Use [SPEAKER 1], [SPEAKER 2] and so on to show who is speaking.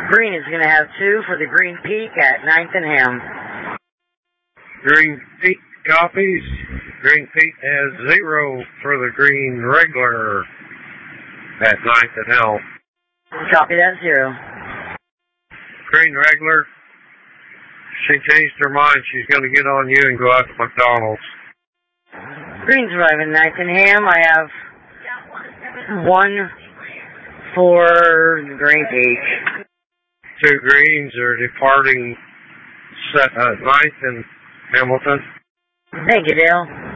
[SPEAKER 1] Green is going to have 2 for the Green Peak at 9th and Ham.
[SPEAKER 2] Green Peak copies. Green Peak has 0 for the Green Regular at 9th and Elm.
[SPEAKER 1] Copy that, 0.
[SPEAKER 2] Green Regular, she changed her mind. She's going to get on you and go out to McDonald's.
[SPEAKER 1] Green's arriving 9th and Ham. I have 1 for the Green Peak.
[SPEAKER 2] 2 greens are departing 9th and Hamilton.
[SPEAKER 1] Thank you, Dale.